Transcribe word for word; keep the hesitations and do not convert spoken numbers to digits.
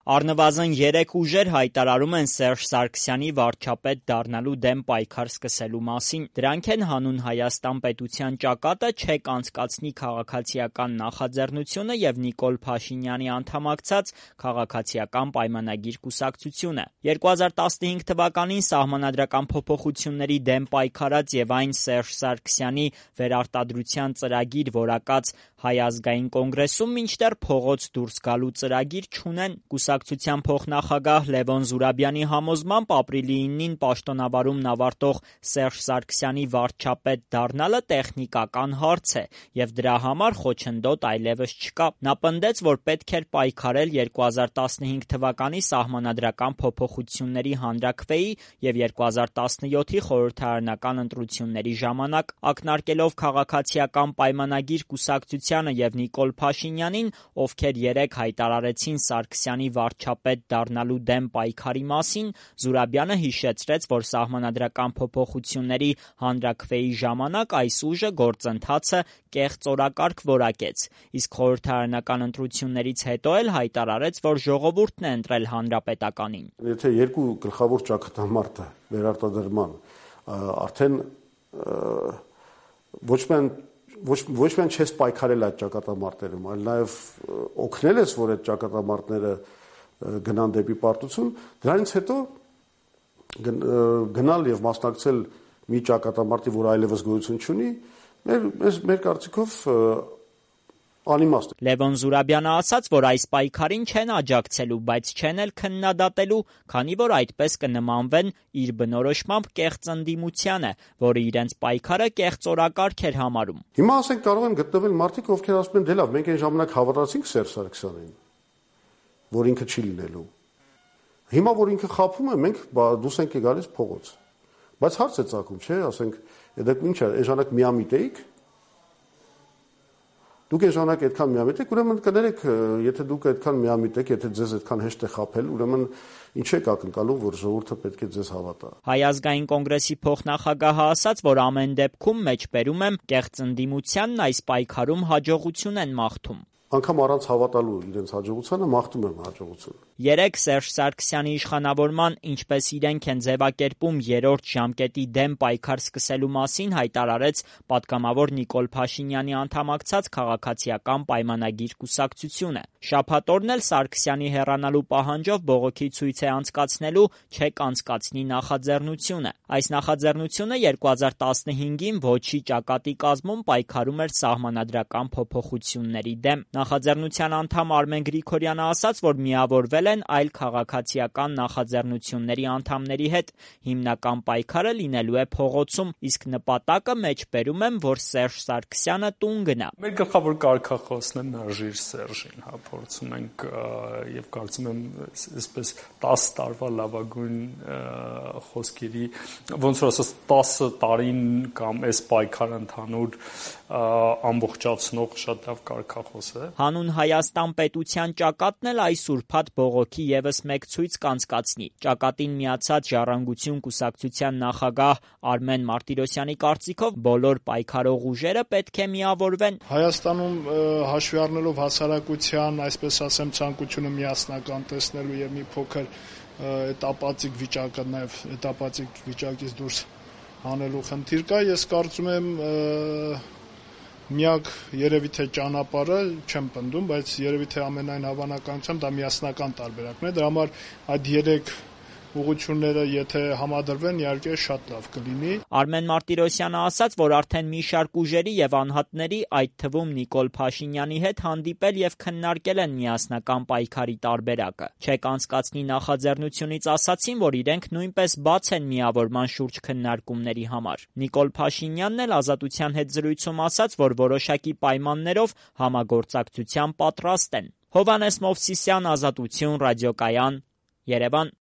Առնվազն երեք ուժեր հայտարարում են Սերժ Սարգսյանի վարչապետ դառնալու դեմ պայքար սկսելու մասին։ Դրանք են հանուն Հայաստան պետության ճակատը չեք անցկացնի քաղաքացիական նախաձեռնությունը եւ Նիկոլ Փաշինյանի անդամակցած քաղաքացիական պայմանագիր կուսակցությունը։ երկու հազար տասնհինգ թվականին սահմանադրական փոփոխությունների դեմ պայքարած եւ այն Սերժ Սարգսյանի վերարտադրության ծրագիր որակած Հայ ազգային կոնգրեսում մինչդեռ փողոց դուրս գալու ծրագիր չունեն։ Կուսակցության փոխնախագահ Լևոն Զուրաբյանի համոզմամբ ապրիլի իննին պաշտոնավարումն ավարտող Սերժ Սարգսյանի վարչապետ դառնալը տեխնիկական հարց է եւ դրա համար խոչընդոտ այլևս չկա։ Նա պնդեց, որ պետք էր պայքարել երկու հազար տասնհինգ թվականի սահմանադրական փոփոխությունների հանրաքվեի եւ երկու հազար տասնյոթի խորհրդարանական ընտրությունների ժամանակ, ակնարկելով քաղաքացիական պայմանագիր կուսակցությանը եւ Նիկոլ Փաշինյանին, ովքեր երեկ հայտարարեցին Սարգսյանի վարչապետ դառնալու դեմ պայքարի մասին, Զուրաբյանը հիշեցրեց, որ սահմանադրական փոփոխությունների հանրաքվեի ժամանակ այս ուժը գործընթացը կեղծ օրակարգ որակեց, իսկ խորհրդարանական ընտրություններից հետո էլ հայտարարեց, որ ժողովուրդն է ընտրել հանրապետականին։ Եթե երկու գլխավոր ճակատամարտը վերարտադրման արդեն ոչ միայն ոչ ոչ միայն չես պայքարել այդ ճակատամարտերում, այլ նաև օգնել ես, որ այդ ճակատամարտները գնան դեպի պարտություն, դրանից հետո գնալ եւ մասնակցել մի ճակատամարտի, որ այլևս գոյություն չունի, մեր մեր կարծիքով անիմաստ է։ Լևոն Զուրաբյանը ասաց, որ այս պայքարին չեն աջակցելու, բայց չեն էլ քննադատելու, քանի որ այդպես կնմանվեն իր բնորոշմամբ կեղծ ընդդիմությանը, որը իրենց պայքարը կեղծ օրակարգ էր համարում։ Հիմա ասենք կարող են գտնվել մարդիկ, ովքեր ասում են, դե լավ, մենք այն ժամանակ հավատացինք Սերժ Սարգսյանին, որ ինքը չի լինելու։ Հիմա որ ինքը խաբում է, մենք դուրս ենք գալիս փողոց։ Բայց հարց է ծագում, չէ՞, ասենք, դուք ինչ է, այն ժամանակ միամիտ էիք։ Դուք այն ժամանակ այդքան միամիտ եք, ուրեմն կներեք, եթե դուք այդքան միամիտ եք, եթե ձեզ այդքան հեշտ է խաբել, ուրեմն ինչ եք ակնկալում, որ ժողովուրդը պետք է ձեզ հավատա։ Հայ ազգային կոնգրեսի փոխնախագահը ասաց, որ ամեն դեպքում մեջբերում եմ կեղծ ընդդիմությանն այս պայքարում հաջողություն են մաղթում։ Անկամ առանց հավատալու իրենց հաջողությանը մաղթում եմ հաջողություն։ Երեկ Սերժ Սարգսյանի իշխանավորման, ինչպես իրենք են ձևակերպում երրորդ ժամկետի դեմ պայքար սկսելու մասին հայտարարեց պատգամավոր Նիկոլ Փաշինյանի անդամակցած քաղաքացիական պայմանագիր կուսակցությունը։ Շաբաթ օրն էլ Սարգսյանի հեռանալու պահանջով բողոքի ցույց է անցկացնելու չեք անցկացնի նախաձեռնությունը։ Այս նախաձեռնությունը երկու հազար տասնհինգին ոչի ճակատի կազմում պայքարում էր սահմանադրական փոփոխությունների դեմ։ Նախաձեռնության անդամ Արմեն Գրիգորյանը ասաց, որ միավորվել են այլ քաղաքացիական նախաձեռնությունների անդամների հետ։ Հիմնական պայքարը լինելու է փողոցում, իսկ նպատակը մեջբերում եմ, որ Սերժ Սարգսյանը տուն գնա։ Մեր գլխավոր կարգախոսն է մերժիր Սերժին, հա, փորձում ենք եւ կարծում եմ այսպես տասը տարվա լավագույն խոսքերի, ոնց որ ասած տասը տարին կամ այս պայքարը ընդհանուր ամբողջացնող շատ լավ կարգախոս է։ Հանուն Հայաստան պետության ճակատն էլ այս ուրբաթ բողոքի եւս մեկ ցույց կանցկացնի։ Ճակատին միացած Ժառանգություն կուսակցության նախագահ Արմեն Մարտիրոսյանի կարծիքով բոլոր պայքարող ուժերը պետք է միավորվեն։ Հայաստանում հաշվի առնելով հասարակության, այսպես ասեմ, ցանկությունը միասնական տեսնելու եւ մի փոքր էտապացիկ վիճակը նաեւ էտապացիկ վիճակից դուրս հանելու խնդիր կա, ես կարծում եմ միակ երևի թե ճանապարհը չեմ պնդում, բայց երևի թե ամենայն հավանականությամբ դա միասնական տարբերակն է, դրա համար այդ երեք ուղղությունները եթե համադրվեն, իհարկե շատ լավ կլինի։ Արմեն Մարտիրոսյանը ասաց, որ արդեն մի շարք ուժերի եւ անհատների, այդ թվում Նիկոլ Փաշինյանի հետ հանդիպել եւ քննարկել են միասնական պայքարի տարբերակը։ Չեք անցկացնի նախաձեռնությունից ասացին, որ իրենք նույնպես բաց են միավորման շուրջ քննարկումների համար։ Նիկոլ Փաշինյանն էլ Ազատության հետ զրույցում ասաց, որ որոշակի պայմաններով համագործակցության պատրաստ են։ Հովհաննես Մովսիսյան, Ազատություն, ռադիոկայան, Երևան։